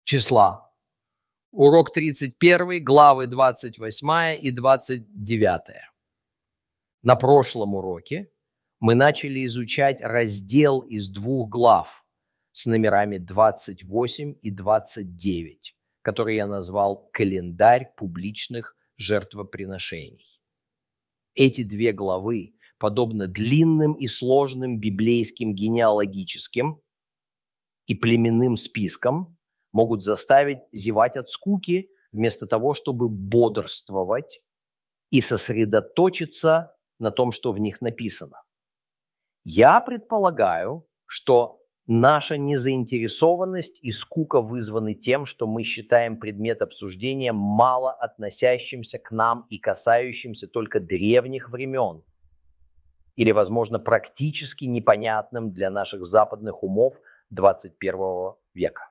числа. Урок 31, главы 28 и 29. На прошлом уроке мы начали изучать раздел из 2 глав с номерами 28 и 29, который я назвал «Календарь публичных жертвоприношений». Эти 2 главы, подобно длинным и сложным библейским генеалогическим и племенным спискам, могут заставить зевать от скуки, вместо того, чтобы бодрствовать и сосредоточиться на том, что в них написано. Я предполагаю, что наша незаинтересованность и скука вызваны тем, что мы считаем предмет обсуждения мало относящимся к нам и касающимся только древних времен, или, возможно, практически непонятным для наших западных умов 21 века.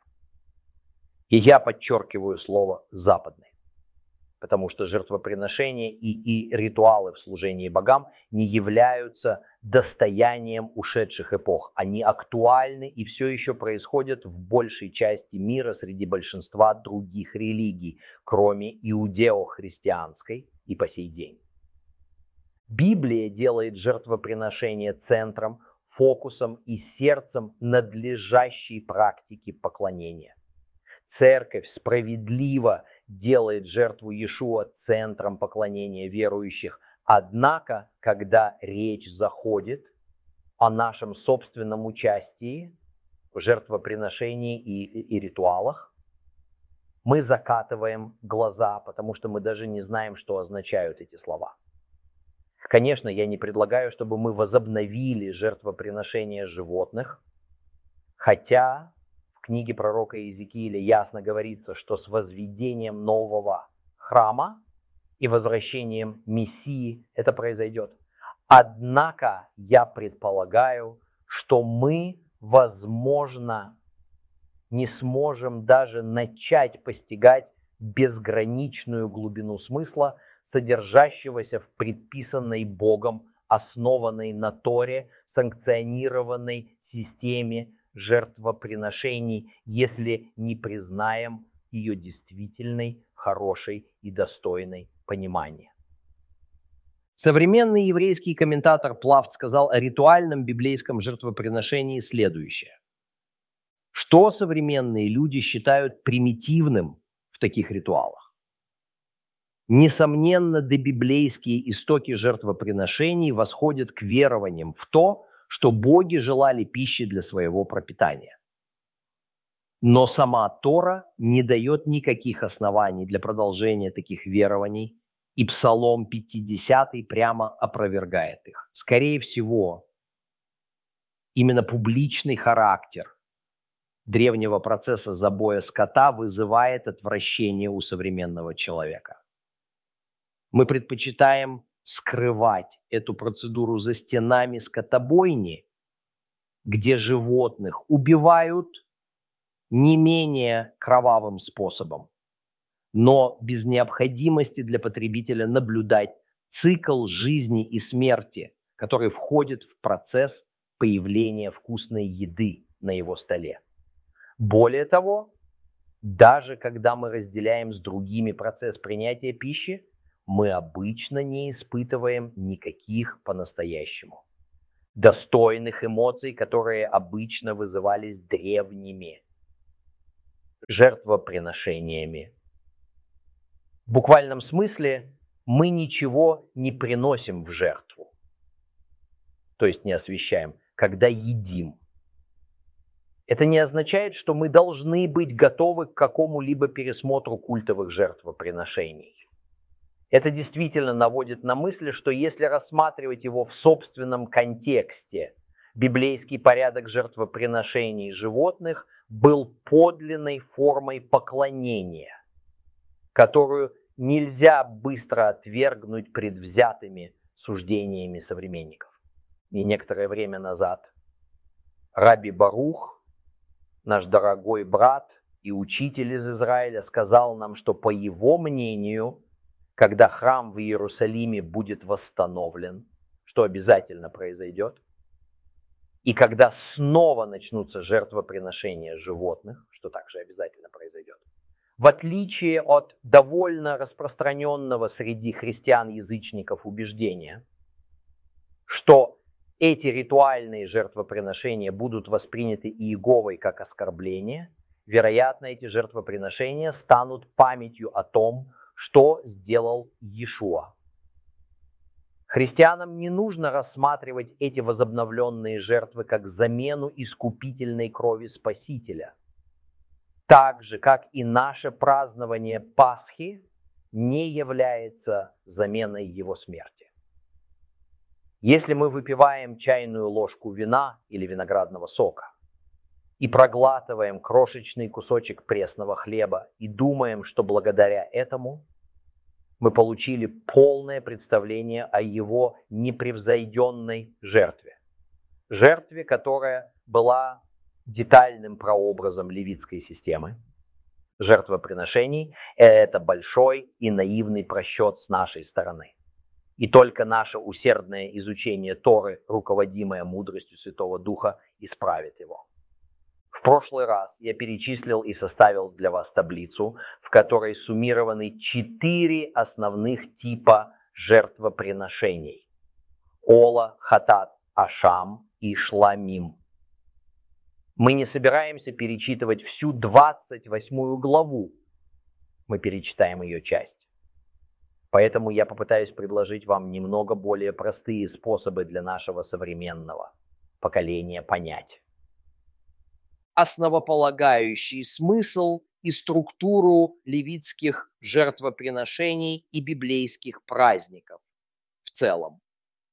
И я подчеркиваю слово «западный», потому что жертвоприношения и ритуалы в служении богам не являются достоянием ушедших эпох. Они актуальны и все еще происходят в большей части мира среди большинства других религий, кроме иудео-христианской и по сей день. Библия делает жертвоприношение центром, фокусом и сердцем надлежащей практики поклонения. Церковь справедливо делает жертву Иешуа центром поклонения верующих. Однако, когда речь заходит о нашем собственном участии в жертвоприношении и ритуалах, мы закатываем глаза, потому что мы даже не знаем, что означают эти слова. Конечно, я не предлагаю, чтобы мы возобновили жертвоприношение животных, хотя в книге пророка Иезекииля ясно говорится, что с возведением нового храма и возвращением Мессии это произойдет. Однако я предполагаю, что мы, возможно, не сможем даже начать постигать безграничную глубину смысла, содержащегося в предписанной Богом, основанной на Торе, санкционированной системе жертвоприношений, если не признаем ее действительной, хорошей и достойной понимания. Современный еврейский комментатор Плафт сказал о ритуальном библейском жертвоприношении следующее. Что современные люди считают примитивным в таких ритуалах? Несомненно, добиблейские истоки жертвоприношений восходят к верованиям в то, что боги желали пищи для своего пропитания. Но сама Тора не дает никаких оснований для продолжения таких верований, и Псалом 50 прямо опровергает их. Скорее всего, именно публичный характер древнего процесса забоя скота вызывает отвращение у современного человека. Мы предпочитаем скрывать эту процедуру за стенами скотобойни, где животных убивают не менее кровавым способом, но без необходимости для потребителя наблюдать цикл жизни и смерти, который входит в процесс появления вкусной еды на его столе. Более того, даже когда мы разделяем с другими процесс принятия пищи, мы обычно не испытываем никаких по-настоящему достойных эмоций, которые обычно вызывались древними жертвоприношениями. В буквальном смысле мы ничего не приносим в жертву, то есть не освящаем, когда едим. Это не означает, что мы должны быть готовы к какому-либо пересмотру культовых жертвоприношений. Это действительно наводит на мысль, что если рассматривать его в собственном контексте, библейский порядок жертвоприношений животных был подлинной формой поклонения, которую нельзя быстро отвергнуть предвзятыми суждениями современников. И некоторое время назад Раби Барух, наш дорогой брат и учитель из Израиля, сказал нам, что по его мнению, когда храм в Иерусалиме будет восстановлен, что обязательно произойдет, И когда снова начнутся жертвоприношения животных, что также обязательно произойдет, в отличие от довольно распространенного среди христиан-язычников убеждения, что эти ритуальные жертвоприношения будут восприняты Иеговой как оскорбление, вероятно, эти жертвоприношения станут памятью о том, что сделал Иешуа. Христианам не нужно рассматривать эти возобновленные жертвы как замену искупительной крови Спасителя, так же, как и наше празднование Пасхи не является заменой его смерти. Если мы выпиваем чайную ложку вина или виноградного сока и проглатываем крошечный кусочек пресного хлеба и думаем, что благодаря этому мы получили полное представление о его непревзойденной жертве. Жертве, которая была детальным прообразом левитской системы жертвоприношений, это большой и наивный просчет с нашей стороны. И только наше усердное изучение Торы, руководимое мудростью Святого Духа, исправит его. В прошлый раз я перечислил и составил для вас таблицу, в которой суммированы 4 основных типа жертвоприношений: ола, хатат, ашам и шламим. Мы не собираемся перечитывать всю 28 главу, мы перечитаем ее часть. Поэтому я попытаюсь предложить вам немного более простые способы для нашего современного поколения понять основополагающий смысл и структуру левитских жертвоприношений и библейских праздников в целом.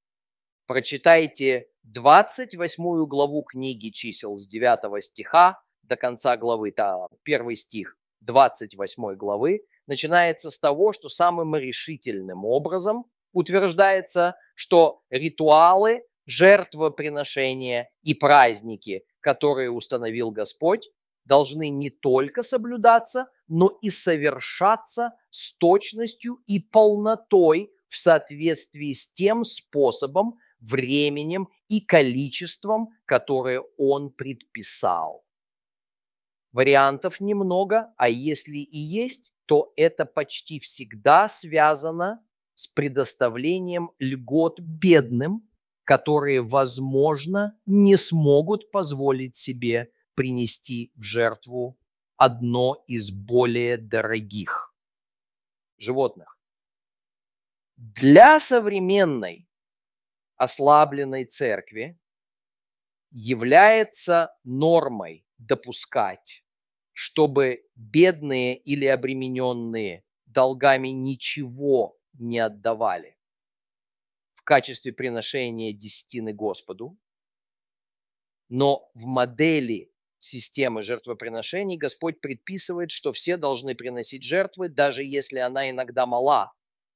Прочитайте 28 главу книги чисел с 9 стиха до конца главы. Первый стих 28 главы начинается с того, что самым решительным образом утверждается, что ритуалы, жертвоприношения и праздники, которые установил Господь, должны не только соблюдаться, но и совершаться с точностью и полнотой в соответствии с тем способом, временем и количеством, которые Он предписал. Вариантов немного, а если и есть, то это почти всегда связано с предоставлением льгот бедным, которые, возможно, не смогут позволить себе принести в жертву одно из более дорогих животных. Для современной ослабленной церкви является нормой допускать, чтобы бедные или обремененные долгами ничего не отдавали в качестве приношения десятины Господу, но в модели системы жертвоприношений Господь предписывает, что все должны приносить жертвы, даже если она иногда мала.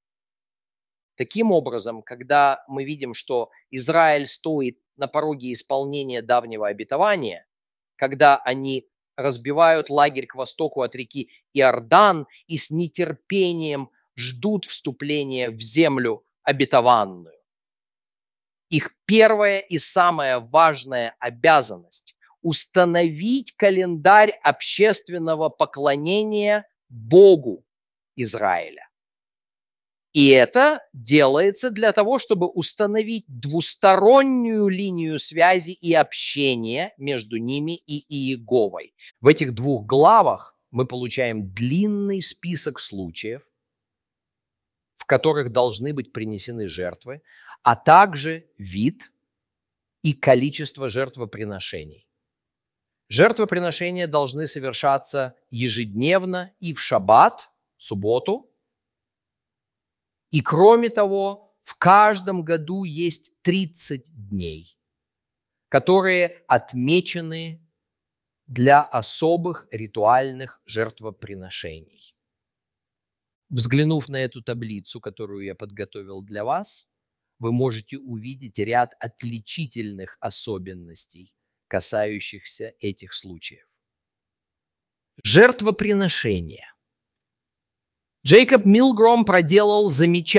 Таким образом, когда мы видим, что Израиль стоит на пороге исполнения давнего обетования, когда они разбивают лагерь к востоку от реки Иордан и с нетерпением ждут вступления в землю обетованную, их первая и самая важная обязанность – установить календарь общественного поклонения Богу Израиля. И это делается для того, чтобы установить двустороннюю линию связи и общения между ними и Иеговой. В этих 2 главах мы получаем длинный список случаев, в которых должны быть принесены жертвы, а также вид и количество жертвоприношений. Жертвоприношения должны совершаться ежедневно и в шаббат, субботу. И кроме того, в каждом году есть 30 дней, которые отмечены для особых ритуальных жертвоприношений. Взглянув на эту таблицу, которую я подготовил для вас, вы можете увидеть ряд отличительных особенностей, касающихся этих случаев. Жертвоприношения. Джейкоб Милгром проделал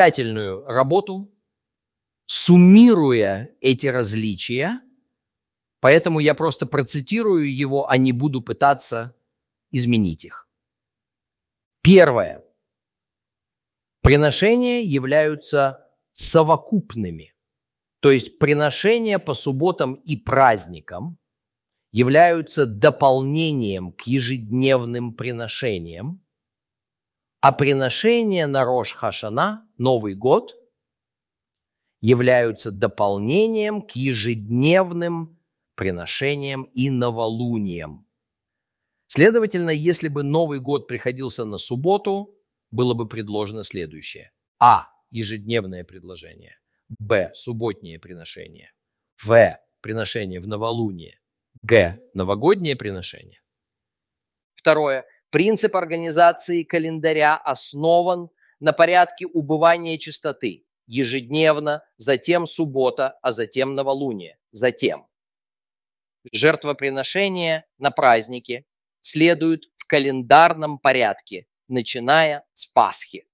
замечательную работу, суммируя эти различия Поэтому я просто процитирую его, а не буду пытаться изменить их. Первое. Приношения являются совокупными. То есть приношения по субботам и праздникам являются дополнением к ежедневным приношениям, а приношения на Рош ха-Шана, Новый год, являются дополнением к ежедневным приношениям и новолуниям. Следовательно, если бы Новый год приходился на субботу, было бы предложено следующее. А. Ежедневное предложение. Б. Субботнее приношение. В. Приношение в новолуние. Г. Новогоднее приношение. Второе. Принцип организации календаря основан на порядке убывания чистоты. Ежедневно, затем суббота, а затем новолуние. Затем жертвоприношения на праздники следуют в календарном порядке, начиная с Пасхи.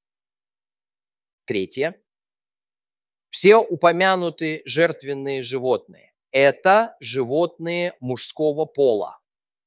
Третье. Все упомянутые жертвенные животные – это животные мужского пола.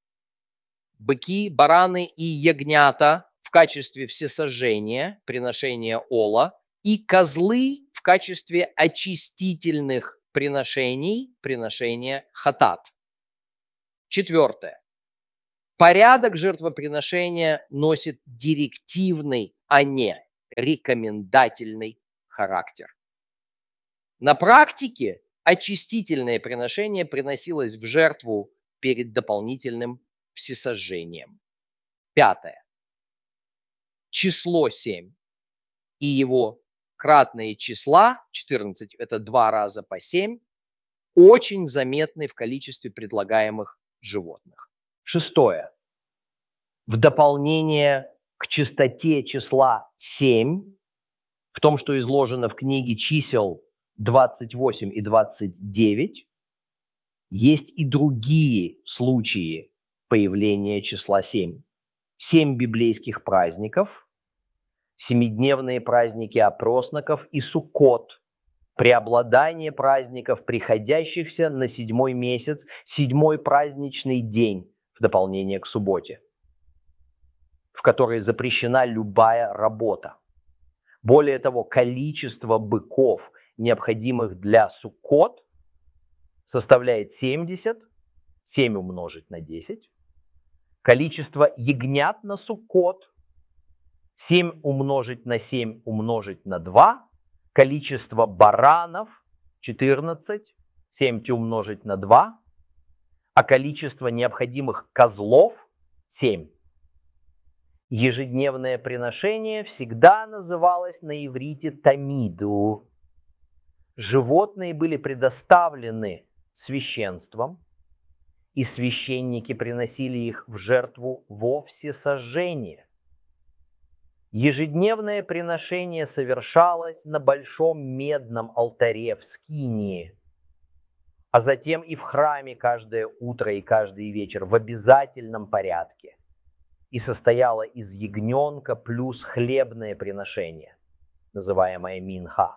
Быки, бараны и ягнята в качестве всесожжения, приношения ола, и козлы в качестве очистительных приношений, приношения хатат. Четвертое. Порядок жертвоприношения носит директивный, а не рекомендательный характер. На практике очистительное приношение приносилось в жертву перед дополнительным всесожжением. Пятое. Число 7 и его кратные числа, 14, это 2 раза по 7, очень заметны в количестве предлагаемых животных. Шестое. В дополнение к чистоте числа 7, в том, что изложено в книге чисел 28 и 29, есть и другие случаи появления числа 7. 7 библейских праздников, 7-дневные праздники опросноков и Суккот, преобладание праздников, приходящихся на 7-й месяц, 7-й праздничный день в дополнение к субботе, в которой запрещена любая работа. Более того, количество быков, необходимых для Суккот, составляет 70, 7 умножить на 10. Количество ягнят на Суккот, 7 умножить на 7 умножить на 2. Количество баранов, 14, 7 умножить на 2. А количество необходимых козлов, 7. Ежедневное приношение всегда называлось на иврите тамиду. Животные были предоставлены священством, и священники приносили их в жертву во всесожжение. Ежедневное приношение совершалось на большом медном алтаре в скинии, а затем и в храме каждое утро и каждый вечер в обязательном порядке, и состояло из ягненка плюс хлебное приношение, называемое минха,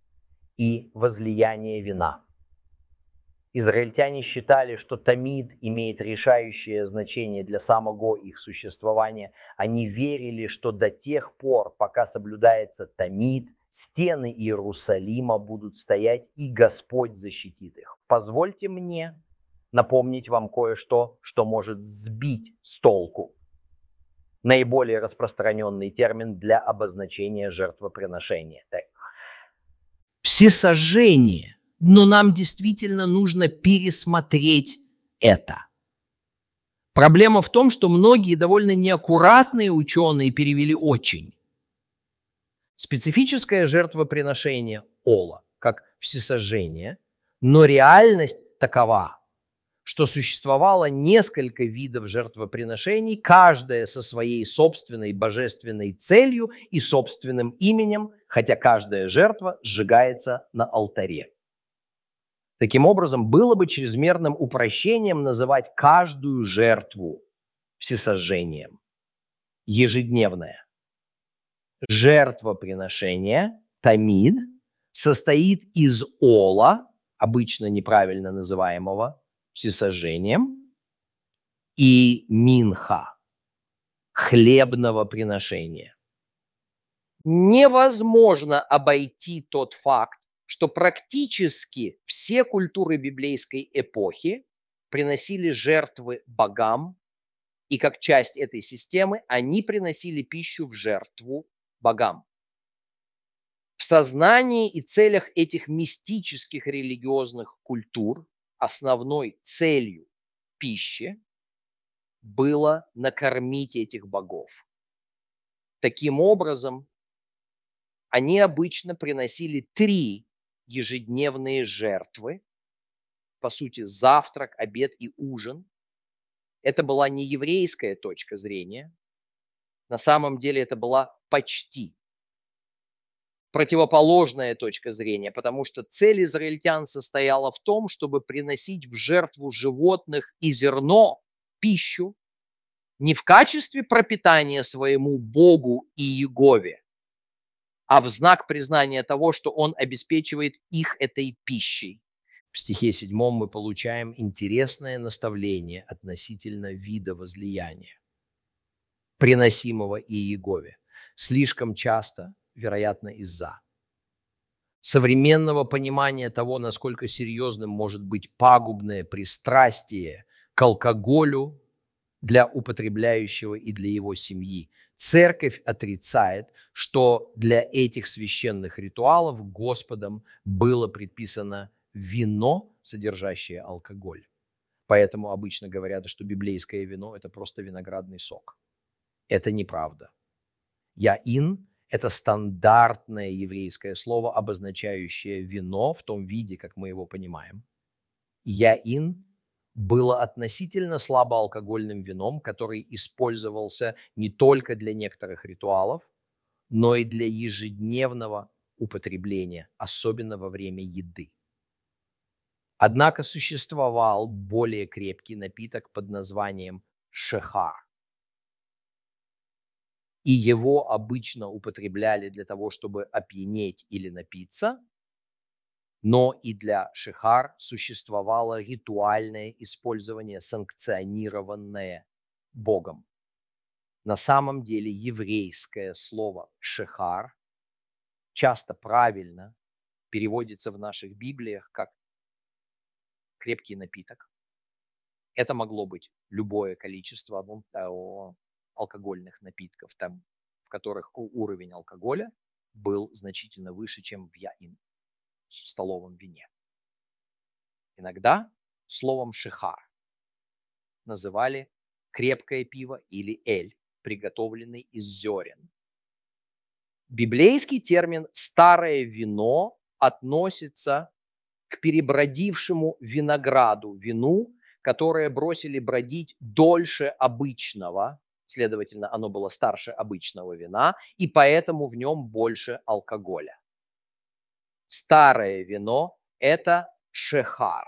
и возлияние вина. Израильтяне считали, что тамид имеет решающее значение для самого их существования. Они верили, что до тех пор, пока соблюдается тамид, стены Иерусалима будут стоять, и Господь защитит их. Позвольте мне напомнить вам кое-что, что может сбить с толку. Наиболее распространенный термин для обозначения жертвоприношения. Всесожжение. Но нам действительно нужно пересмотреть это. Проблема в том, что многие довольно неаккуратные ученые перевели очень. Специфическое жертвоприношение ола, как всесожжение, но реальность такова, что существовало несколько видов жертвоприношений, каждая со своей собственной божественной целью и собственным именем, хотя каждая жертва сжигается на алтаре. Таким образом, было бы чрезмерным упрощением называть каждую жертву всесожжением. Ежедневное. Жертвоприношение, тамид, состоит из ола, обычно неправильно называемого, всесожжением, и минха, хлебного приношения. Невозможно обойти тот факт, что практически все культуры библейской эпохи приносили жертвы богам, и как часть этой системы они приносили пищу в жертву богам. В сознании и целях этих мистических религиозных культур основной целью пищи было накормить этих богов. Таким образом, они обычно приносили 3 ежедневные жертвы, по сути, завтрак, обед и ужин. Это была не еврейская точка зрения, на самом деле это была почти противоположная точка зрения, потому что цель израильтян состояла в том, чтобы приносить в жертву животных и зерно, пищу, не в качестве пропитания своему Богу и Иегове, а в знак признания того, что Он обеспечивает их этой пищей. В стихе 7 мы получаем интересное наставление относительно вида возлияния, приносимого Иегове. Слишком часто, вероятно, из-за современного понимания того, насколько серьезным может быть пагубное пристрастие к алкоголю для употребляющего и для его семьи. Церковь отрицает, что для этих священных ритуалов Господом было предписано вино, содержащее алкоголь. Поэтому обычно говорят, что библейское вино – это просто виноградный сок. Это неправда. Яин – это стандартное еврейское слово, обозначающее вино в том виде, как мы его понимаем. Яин было относительно слабоалкогольным вином, который использовался не только для некоторых ритуалов, но и для ежедневного употребления, особенно во время еды. Однако существовал более крепкий напиток под названием шехар. И его обычно употребляли для того, чтобы опьянеть или напиться, но и для шехар существовало ритуальное использование, санкционированное Богом. На самом деле еврейское слово шехар часто правильно переводится в наших Библиях как крепкий напиток. Это могло быть любое количество алкогольных напитков, там, в которых уровень алкоголя был значительно выше, чем в яин, в столовом вине. Иногда словом шехар называли крепкое пиво или эль, приготовленный из зерен. Библейский термин «старое вино» относится к перебродившему винограду, вину, которое бросили бродить дольше обычного, следовательно, оно было старше обычного вина, и поэтому в нем больше алкоголя. Старое вино – это шехар.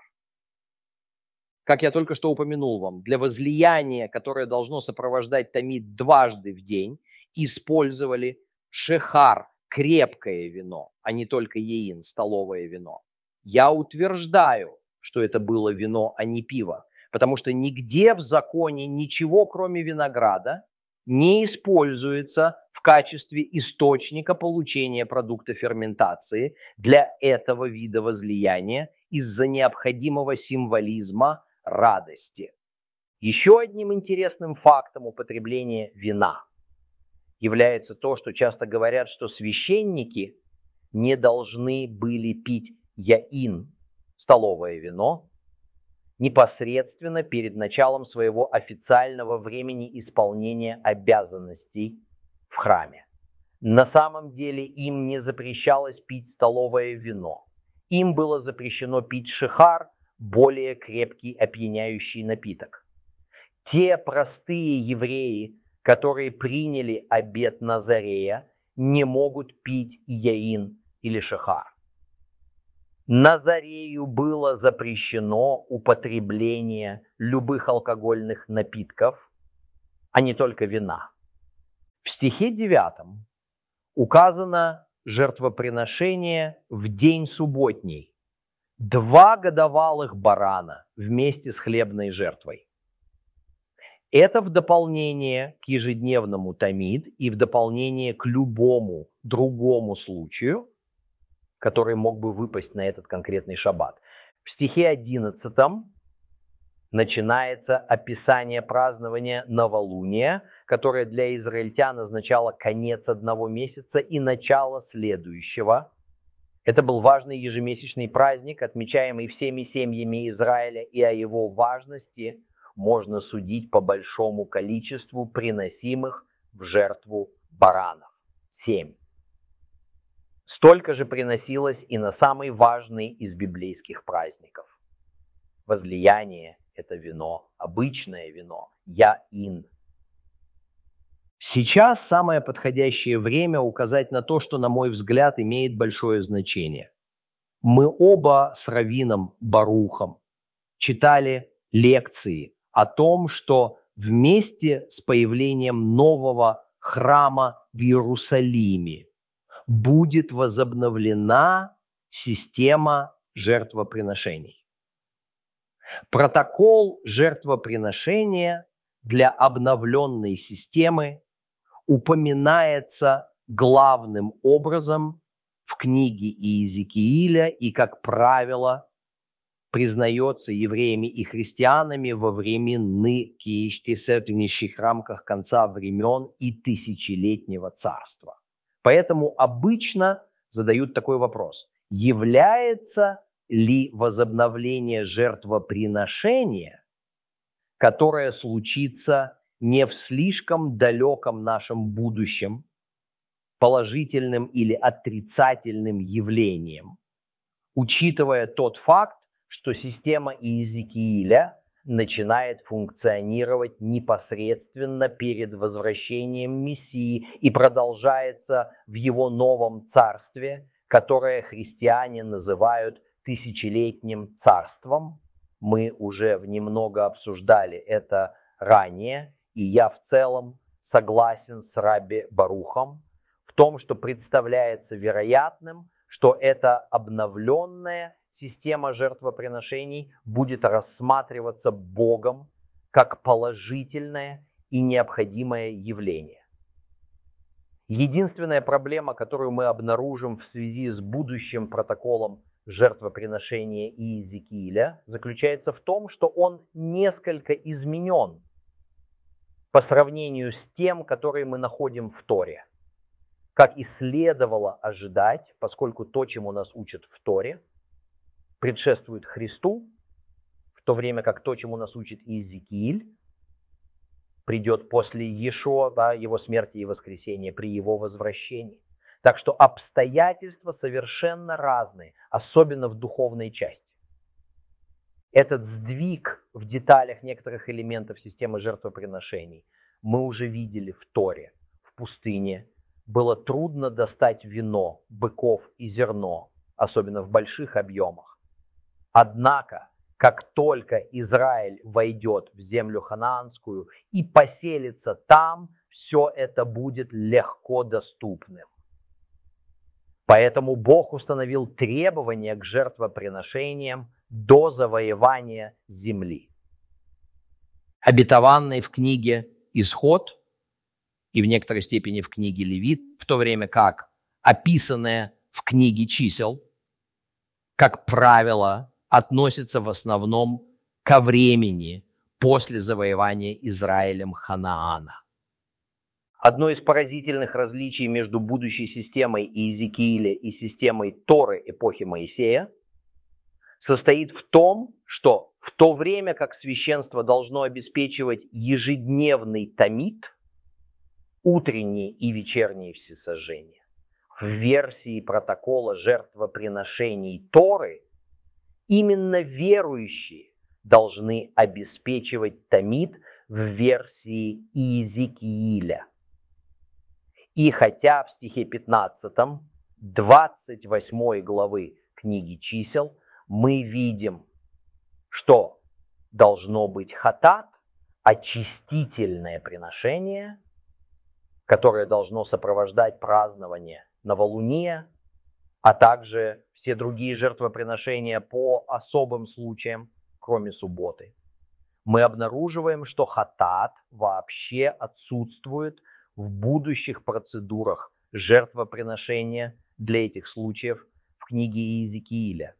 Как я только что упомянул вам, для возлияния, которое должно сопровождать тамид дважды в день, использовали шехар, крепкое вино, а не только яин, столовое вино. Я утверждаю, что это было вино, а не пиво, потому что нигде в законе ничего, кроме винограда, не используется в качестве источника получения продукта ферментации для этого вида возлияния из-за необходимого символизма радости. Еще одним интересным фактом употребления вина является то, что часто говорят, что священники не должны были пить яин, столовое вино, непосредственно перед началом своего официального времени исполнения обязанностей в храме. На самом деле им не запрещалось пить столовое вино. Им было запрещено пить шехар, более крепкий опьяняющий напиток. Те простые евреи, которые приняли обет Назарея, не могут пить яин или шехар. Назарею было запрещено употребление любых алкогольных напитков, а не только вина. В стихе 9 указано жертвоприношение в день субботний, 2 годовалых барана вместе с хлебной жертвой. Это в дополнение к ежедневному тамид и в дополнение к любому другому случаю, который мог бы выпасть на этот конкретный шаббат. В стихе 11 начинается описание празднования новолуния, которое для израильтян означало конец одного месяца и начало следующего. Это был важный ежемесячный праздник, отмечаемый всеми семьями Израиля, и о его важности можно судить по большому количеству приносимых в жертву баранов. 7. Столько же приносилось и на самый важный из библейских праздников. Возлияние – это вино, обычное вино, яин. Сейчас самое подходящее время указать на то, что, на мой взгляд, имеет большое значение. Мы оба с раввином Барухом читали лекции о том, что вместе с появлением нового храма в Иерусалиме будет возобновлена система жертвоприношений. Протокол жертвоприношения для обновленной системы упоминается главным образом в книге Иезекииля и, как правило, признается евреями и христианами во временных рамках конца времен и тысячелетнего царства. Поэтому обычно задают такой вопрос: является ли возобновление жертвоприношения, которое случится не в слишком далеком нашем будущем, положительным или отрицательным явлением, учитывая тот факт, что система Иезекииля начинает функционировать непосредственно перед возвращением Мессии и продолжается в его новом царстве, которое христиане называют тысячелетним царством. Мы уже немного обсуждали это ранее, и я в целом согласен с Рабби Барухом в том, что представляется вероятным, что эта обновленная система жертвоприношений будет рассматриваться Богом как положительное и необходимое явление. Единственная проблема, которую мы обнаружим в связи с будущим протоколом жертвоприношения Иезекииля, заключается в том, что он несколько изменен по сравнению с тем, который мы находим в Торе. Как и следовало ожидать, поскольку то, чему нас учат в Торе, предшествует Христу, в то время как то, чему нас учит Иезекииль, придет после Иешуа, его смерти и воскресения, при его возвращении. Так что обстоятельства совершенно разные, особенно в духовной части. Этот сдвиг в деталях некоторых элементов системы жертвоприношений мы уже видели в Торе, в пустыне. Было трудно достать вино, быков и зерно, особенно в больших объемах. Однако, как только Израиль войдет в землю ханаанскую и поселится там, все это будет легко доступным. Поэтому Бог установил требования к жертвоприношениям до завоевания земли. Обетованной в книге «Исход» и в некоторой степени в книге «Левит», в то время как описанное в книге «Чисел», как правило, относится в основном ко времени после завоевания Израилем Ханаана. Одно из поразительных различий между будущей системой Иезекииля и системой Торы эпохи Моисея состоит в том, что в то время как священство должно обеспечивать ежедневный тамид, утренние и вечерние всесожжения, в версии протокола жертвоприношений Торы именно верующие должны обеспечивать тамид в версии Иезекииля. И хотя в стихе 15, 28 главы книги «Чисел» мы видим, что должно быть хатат, очистительное приношение, которое должно сопровождать празднование новолуния, а также все другие жертвоприношения по особым случаям, кроме субботы, мы обнаруживаем, что хатат вообще отсутствует в будущих процедурах жертвоприношения для этих случаев в книге Иезекииля.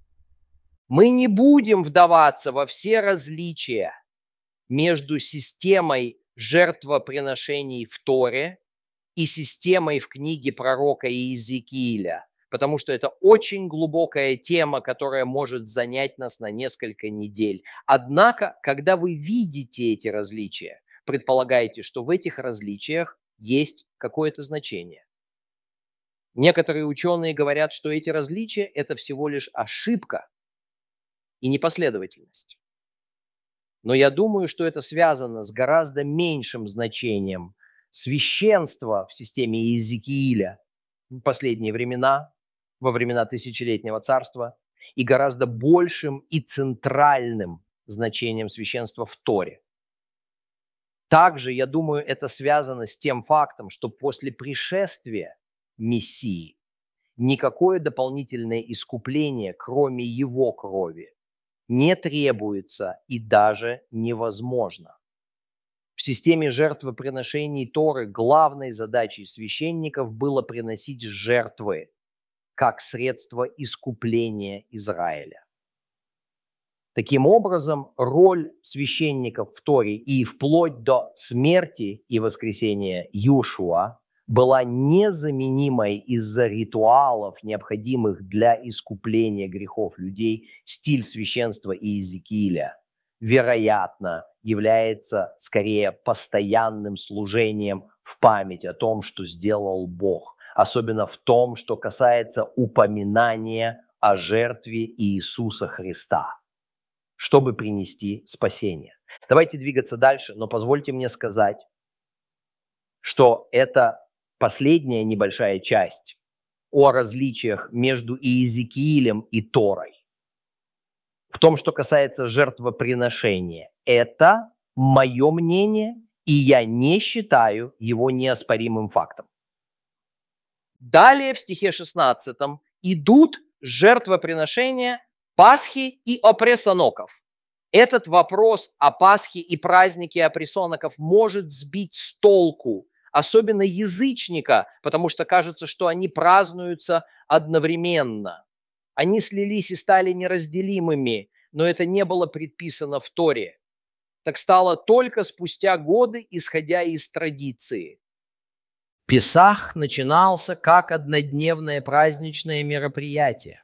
Мы не будем вдаваться во все различия между системой жертвоприношений в Торе и системой в книге пророка Иезекииля, потому что это очень глубокая тема, которая может занять нас на несколько недель. Однако, когда вы видите эти различия, предполагаете, что в этих различиях есть какое-то значение. Некоторые ученые говорят, что эти различия – это всего лишь ошибка и непоследовательность. Но я думаю, что это связано с гораздо меньшим значением священства в системе Иезекииля в последние времена, во времена Тысячелетнего царства, и гораздо большим и центральным значением священства в Торе. Также, я думаю, это связано с тем фактом, что после пришествия Мессии никакое дополнительное искупление, кроме его крови, не требуется и даже невозможно. В системе жертвоприношений Торы главной задачей священников было приносить жертвы как средство искупления Израиля. Таким образом, роль священников в Торе и вплоть до смерти и воскресения Иешуа была незаменимой из-за ритуалов, необходимых для искупления грехов людей. Стиль священства Иезекииля, вероятно, является скорее постоянным служением в память о том, что сделал Бог, особенно в том, что касается упоминания о жертве Иисуса Христа, чтобы принести спасение. Давайте двигаться дальше, но позвольте мне сказать, что это последняя небольшая часть о различиях между Иезекиилем и Торой. В том, что касается жертвоприношения, это мое мнение, и я не считаю его неоспоримым фактом. Далее в стихе 16 идут жертвоприношения Пасхи и опресноков. Этот вопрос о Пасхе и празднике опресноков может сбить с толку, особенно язычника, потому что кажется, что они празднуются одновременно. Они слились и стали неразделимыми, но это не было предписано в Торе. Так стало только спустя годы, исходя из традиции. Песах начинался как однодневное праздничное мероприятие.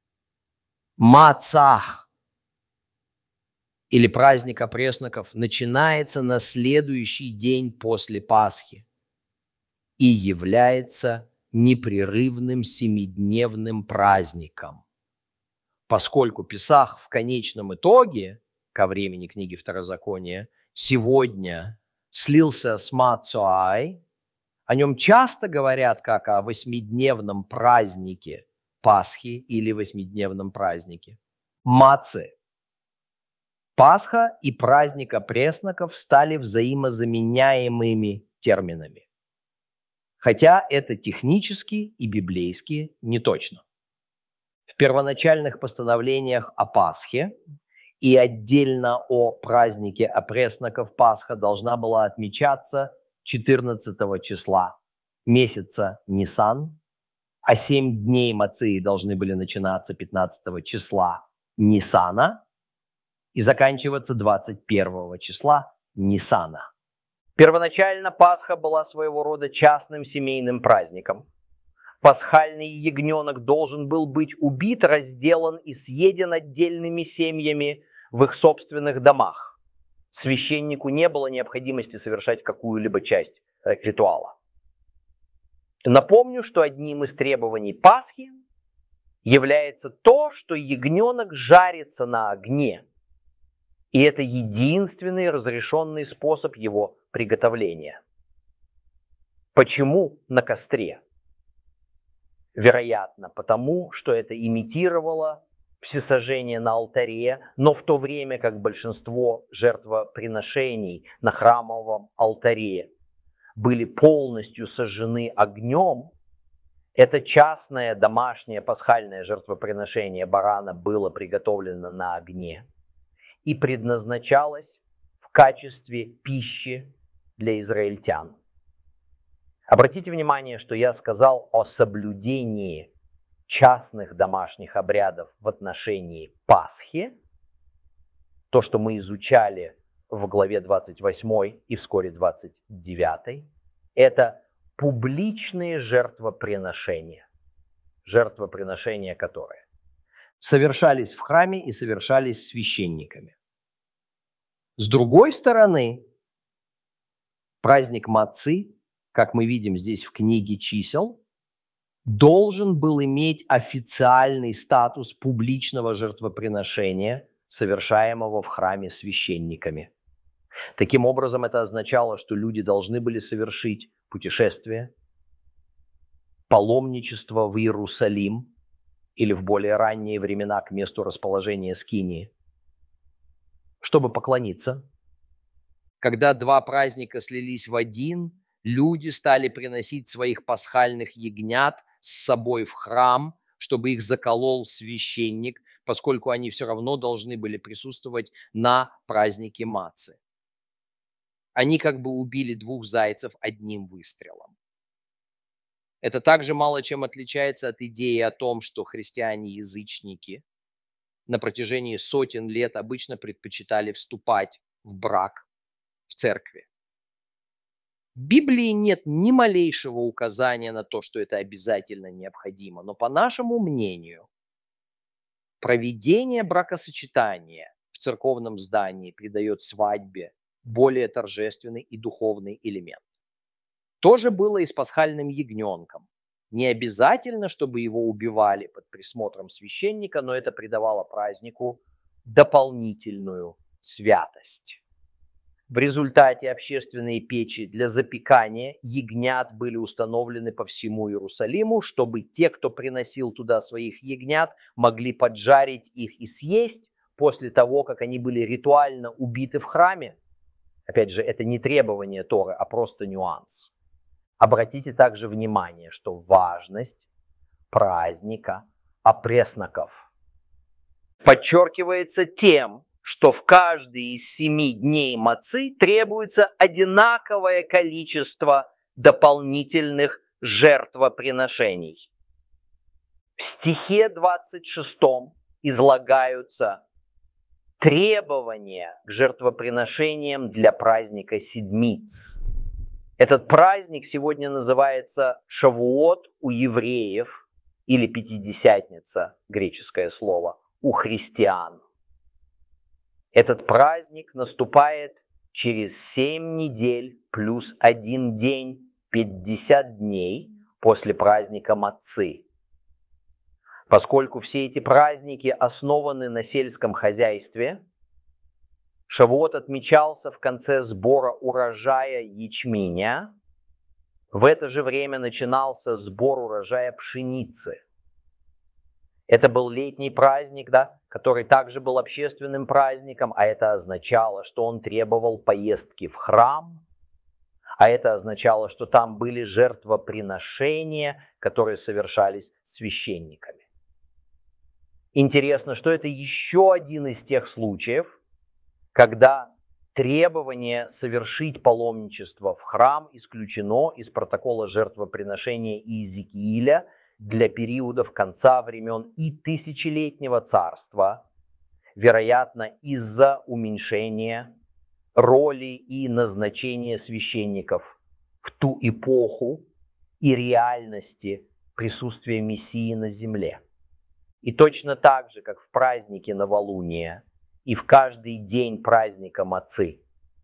Мацах или праздник опресноков начинается на следующий день после Пасхи и является непрерывным семидневным праздником. Поскольку Песах в конечном итоге, ко времени книги Второзакония, сегодня слился с Мацуай, о нем часто говорят как о восьмидневном празднике Пасхи или восьмидневном празднике Мацы. Пасха и праздник опресноков стали взаимозаменяемыми терминами. Хотя это технически и библейски не точно. В первоначальных постановлениях о Пасхе и отдельно о празднике опресноков Пасха должна была отмечаться 14 числа месяца Нисан, а 7 дней Мации должны были начинаться 15 числа Нисана и заканчиваться 21 числа Нисана. Первоначально Пасха была своего рода частным семейным праздником. Пасхальный ягненок должен был быть убит, разделан и съеден отдельными семьями в их собственных домах. Священнику не было необходимости совершать какую-либо часть ритуала. Напомню, что одним из требований Пасхи является то, что ягненок жарится на огне. И это единственный разрешенный способ его приготовления. Почему на костре? Вероятно, потому что это имитировало всесожжение на алтаре, но в то время как большинство жертвоприношений на храмовом алтаре были полностью сожжены огнем, Это частное домашнее пасхальное жертвоприношение барана было приготовлено на огне и предназначалось в качестве пищи для израильтян. Обратите внимание, что я сказал о соблюдении частных домашних обрядов в отношении Пасхи. То, что мы изучали в главе 28 и вскоре 29, это публичные жертвоприношения, которые совершались в храме и совершались священниками. С другой стороны, праздник Маци, как мы видим здесь в книге чисел, должен был иметь официальный статус публичного жертвоприношения, совершаемого в храме священниками. Таким образом, это означало, что люди должны были совершить путешествие, паломничество в Иерусалим или в более ранние времена к месту расположения скинии, чтобы поклониться. Когда два праздника слились в один, люди стали приносить своих пасхальных ягнят с собой в храм, чтобы их заколол священник, поскольку они все равно должны были присутствовать на празднике Маци. Они как бы убили двух зайцев одним выстрелом. Это также мало чем отличается от идеи о том, что христиане-язычники на протяжении сотен лет обычно предпочитали вступать в брак в церкви. В Библии нет ни малейшего указания на то, что это обязательно необходимо, но по нашему мнению, проведение бракосочетания в церковном здании придает свадьбе более торжественный и духовный элемент. То же было и с пасхальным ягненком. Не обязательно, чтобы его убивали под присмотром священника, но это придавало празднику дополнительную святость. В результате общественные печи для запекания ягнят были установлены по всему Иерусалиму, чтобы те, кто приносил туда своих ягнят, могли поджарить их и съесть после того, как они были ритуально убиты в храме. Опять же, это не требование Торы, а просто нюанс. Обратите также внимание, что важность праздника опресноков подчеркивается тем, что в каждый из 7 дней Маци требуется одинаковое количество дополнительных жертвоприношений. В стихе 26 излагаются требования к жертвоприношениям для праздника Седмиц. Этот праздник сегодня называется Шавуот у евреев или Пятидесятница, греческое слово, у христиан. Этот праздник наступает через 7 недель плюс 1 день, 50 дней после праздника Маци. Поскольку все эти праздники основаны на сельском хозяйстве, Шавуот отмечался в конце сбора урожая ячменя. В это же время начинался сбор урожая пшеницы. Это был летний праздник, который также был общественным праздником, а это означало, что он требовал поездки в храм, а это означало, что там были жертвоприношения, которые совершались священниками. Интересно, что это еще один из тех случаев, когда требование совершить паломничество в храм исключено из протокола жертвоприношения Иезекииля для периодов конца времен и тысячелетнего царства, вероятно, из-за уменьшения роли и назначения священников в ту эпоху и реальности присутствия Мессии на земле. И точно так же, как в празднике новолуния и в каждый день праздника Маци,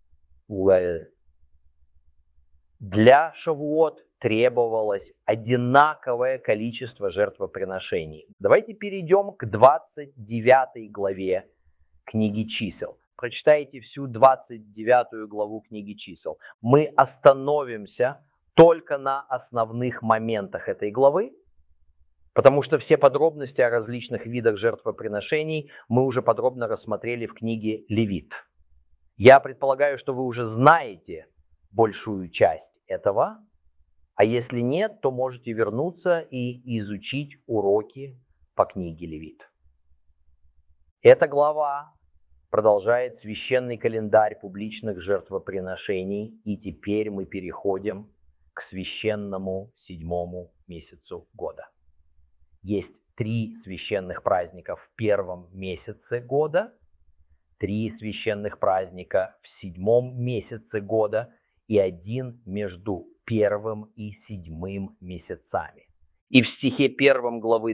для Шавуот требовалось одинаковое количество жертвоприношений. Давайте перейдем к 29 главе книги чисел. Прочитайте всю 29 главу книги чисел. Мы остановимся только на основных моментах этой главы, потому что все подробности о различных видах жертвоприношений мы уже подробно рассмотрели в книге Левит. Я предполагаю, что вы уже знаете большую часть этого, А если нет, то можете вернуться и изучить уроки по книге Левит. Эта глава продолжает священный календарь публичных жертвоприношений, и теперь мы переходим к священному 7-му месяцу года. Есть 3 священных праздника в 1-м месяце года, 3 священных праздника в 7-м месяце года и 1 между 1-м и 7-м месяцами. И в стихе 1 главы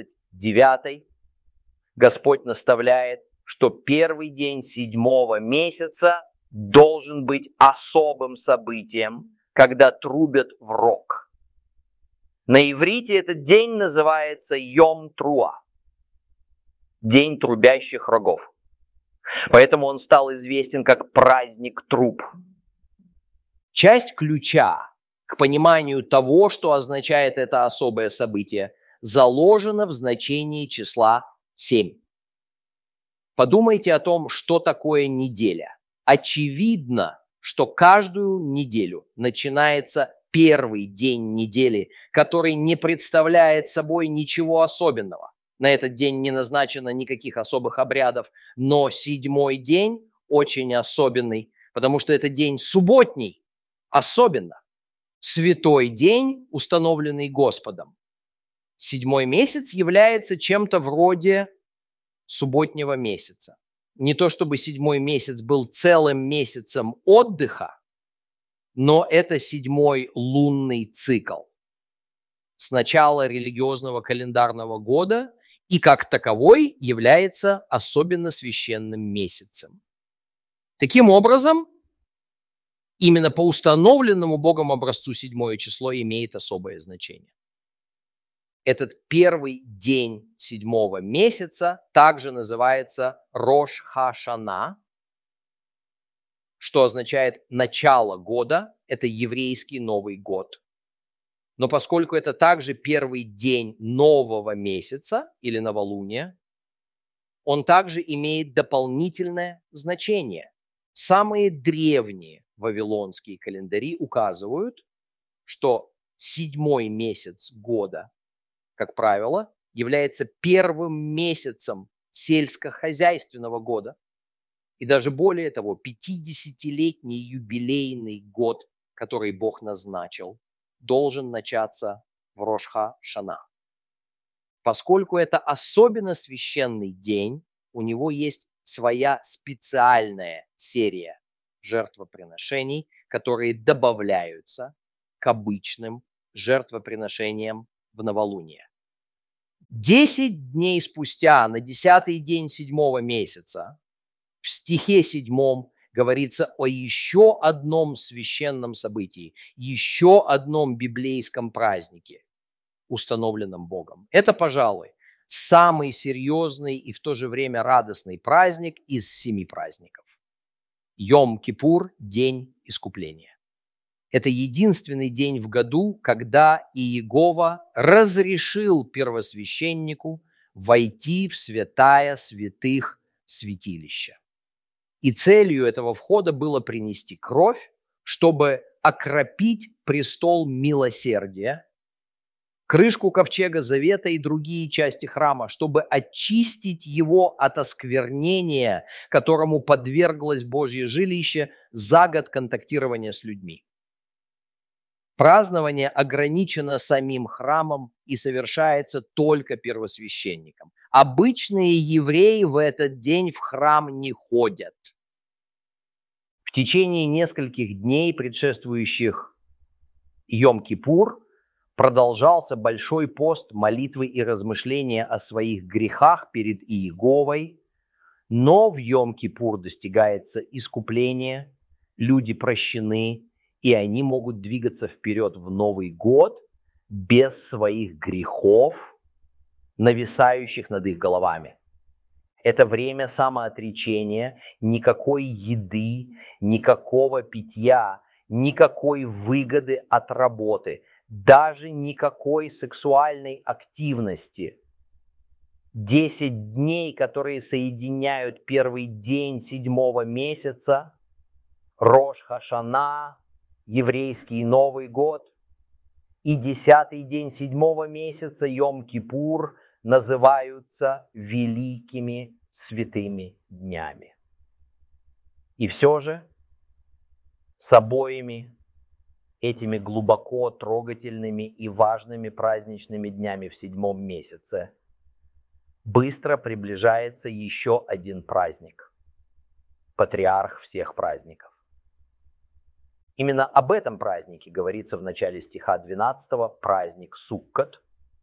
29 Господь наставляет, что первый день 7-го месяца должен быть особым событием, когда трубят в рог. На иврите этот день называется Йом Труа, день трубящих рогов. Поэтому он стал известен как праздник труб. Часть ключа к пониманию того, что означает это особое событие, заложена в значении числа 7. Подумайте о том, что такое неделя. Очевидно, что каждую неделю начинается первый день недели, который не представляет собой ничего особенного. На этот день не назначено никаких особых обрядов, но 7-й день очень особенный, потому что это день субботний, особенно. Святой день, установленный Господом. 7-й месяц является чем-то вроде субботнего месяца. Не то чтобы 7-й месяц был целым месяцем отдыха, но это 7-й лунный цикл с начала религиозного календарного года и как таковой является особенно священным месяцем. Таким образом, именно по установленному Богом образцу 7-е число имеет особое значение. Этот первый день 7-го месяца также называется Рош Ха-Шана, что означает начало года, это еврейский Новый год. Но поскольку это также первый день нового месяца или новолуния, он также имеет дополнительное значение. Самые древние вавилонские календари указывают, что 7-й месяц года, как правило, является первым месяцем сельскохозяйственного года. И даже более того, 50-летний юбилейный год, который Бог назначил, должен начаться в Рош Ха-Шана. Поскольку это особенно священный день, у него есть своя специальная серия жертвоприношений, которые добавляются к обычным жертвоприношениям в новолуние. 10 дней спустя, на 10-й день 7-го месяца, в стихе 7 говорится о еще одном священном событии, еще одном библейском празднике, установленном Богом. Это, пожалуй, самый серьезный и в то же время радостный праздник из 7 праздников. Йом-Кипур – день искупления. Это единственный день в году, когда Иегова разрешил первосвященнику войти в святая святых святилища. И целью этого входа было принести кровь, чтобы окропить престол милосердия, крышку ковчега завета и другие части храма, чтобы очистить его от осквернения, которому подверглось Божье жилище за год контактирования с людьми. Празднование ограничено самим храмом и совершается только первосвященником. Обычные евреи в этот день в храм не ходят. В течение нескольких дней, предшествующих Йом-Кипур, продолжался большой пост молитвы и размышления о своих грехах перед Иеговой, но в Йом-Кипур достигается искупление, люди прощены, и они могут двигаться вперед в Новый год без своих грехов, нависающих над их головами. Это время самоотречения, никакой еды, никакого питья, никакой выгоды от работы, даже никакой сексуальной активности. 10 дней, которые соединяют первый день 7-го месяца, Рош Ха-Шана, еврейский Новый год, и 10-й день 7-го месяца, Йом-Кипур, называются великими святыми днями. И все же с обоими этими глубоко трогательными и важными праздничными днями в 7-м месяце быстро приближается еще один праздник, патриарх всех праздников. Именно об этом празднике говорится в начале стиха 12, праздник Суккот,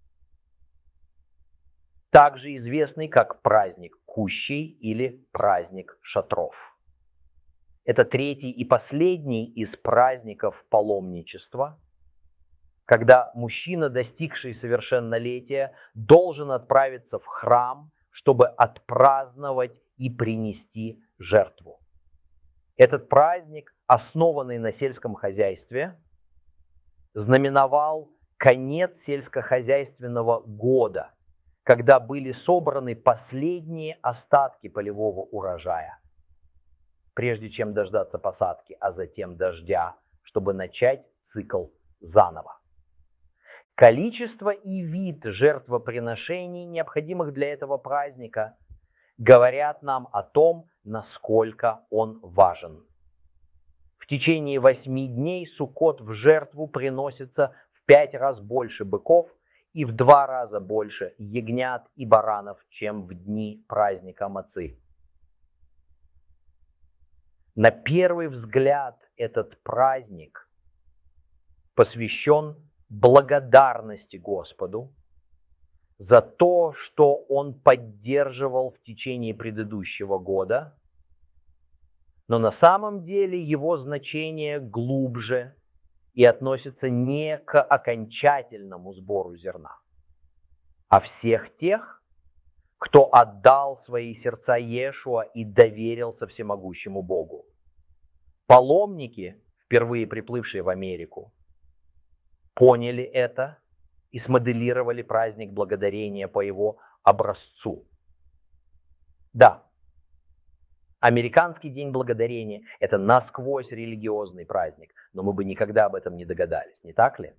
также известный как праздник Кущей или праздник Шатров. Это третий и последний из праздников паломничества, когда мужчина, достигший совершеннолетия, должен отправиться в храм, чтобы отпраздновать и принести жертву. Этот праздник, основанный на сельском хозяйстве, знаменовал конец сельскохозяйственного года, когда были собраны последние остатки полевого урожая, прежде чем дождаться посадки, а затем дождя, чтобы начать цикл заново. Количество и вид жертвоприношений, необходимых для этого праздника, говорят нам о том, насколько он важен. В течение 8 дней Суккот в жертву приносится в 5 раз больше быков и в 2 раза больше ягнят и баранов, чем в дни праздника Маци. На первый взгляд этот праздник посвящен благодарности Господу за то, что Он поддерживал в течение предыдущего года, но на самом деле его значение глубже и относится не к окончательному сбору зерна, а всех тех, кто отдал свои сердца Иешуа и доверился всемогущему Богу. Паломники, впервые приплывшие в Америку, поняли это и смоделировали праздник благодарения по его образцу. Да, американский День Благодарения – это насквозь религиозный праздник, но мы бы никогда об этом не догадались, не так ли?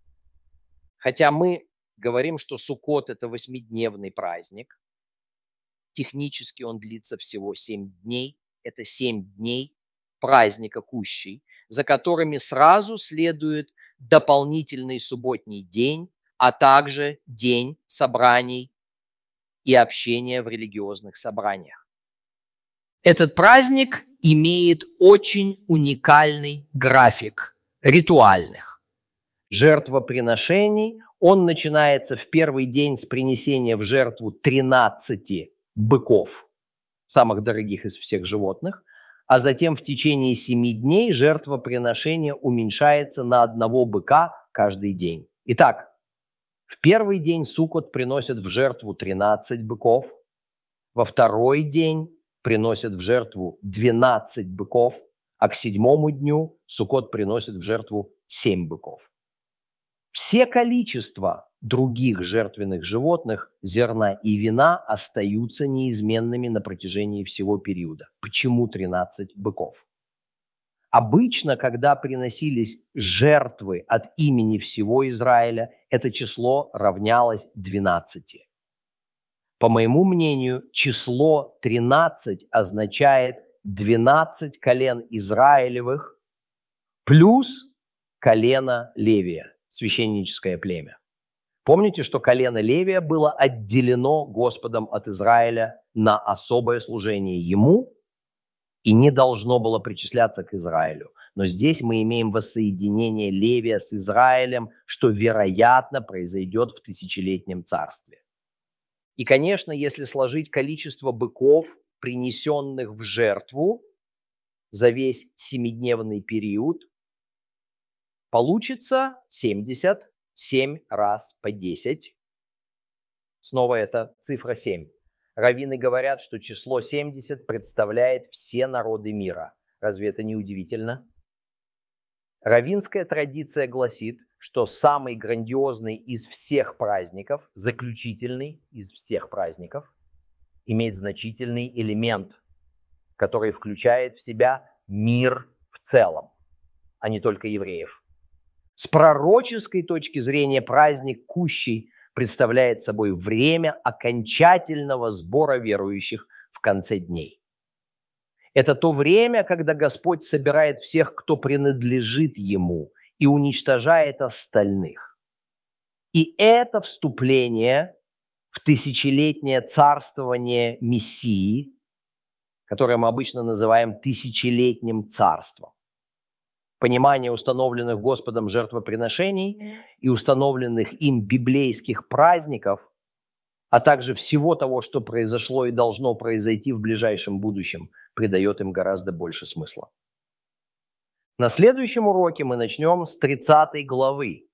Хотя мы говорим, что Суккот – это 8-дневный праздник, технически он длится всего 7 дней. Это 7 дней праздника Кущей, за которыми сразу следует дополнительный субботний день, а также день собраний и общения в религиозных собраниях. Этот праздник имеет очень уникальный график ритуальных жертвоприношений. Он начинается в первый день с принесения в жертву 13 быков, самых дорогих из всех животных, а затем в течение 7 дней жертвоприношение уменьшается на 1 быка каждый день. Итак, в первый день Суккот приносят в жертву 13 быков, во второй день приносят в жертву 12 быков, а к 7-му дню Суккот приносит в жертву 7 быков. Все количества других жертвенных животных, зерна и вина остаются неизменными на протяжении всего периода. Почему 13 быков? Обычно, когда приносились жертвы от имени всего Израиля, это число равнялось 12. По моему мнению, число 13 означает 12 колен Израилевых плюс колено Левия, священническое племя. Помните, что колено Левия было отделено Господом от Израиля на особое служение ему и не должно было причисляться к Израилю. Но здесь мы имеем воссоединение Левия с Израилем, что, вероятно, произойдет в тысячелетнем царстве. И, конечно, если сложить количество быков, принесенных в жертву за весь 7-дневный период, получится 77 раз по 10. Снова это цифра 7. Раввины говорят, что число 70 представляет все народы мира. Разве это не удивительно? Раввинская традиция гласит, что самый грандиозный из всех праздников, заключительный из всех праздников, имеет значительный элемент, который включает в себя мир в целом, а не только евреев. С пророческой точки зрения праздник Кущей представляет собой время окончательного сбора верующих в конце дней. Это то время, когда Господь собирает всех, кто принадлежит Ему, и уничтожает остальных. И это вступление в тысячелетнее царствование Мессии, которое мы обычно называем тысячелетним царством. Понимание установленных Господом жертвоприношений и установленных им библейских праздников, а также всего того, что произошло и должно произойти в ближайшем будущем, придает им гораздо больше смысла. На следующем уроке мы начнем с 30 главы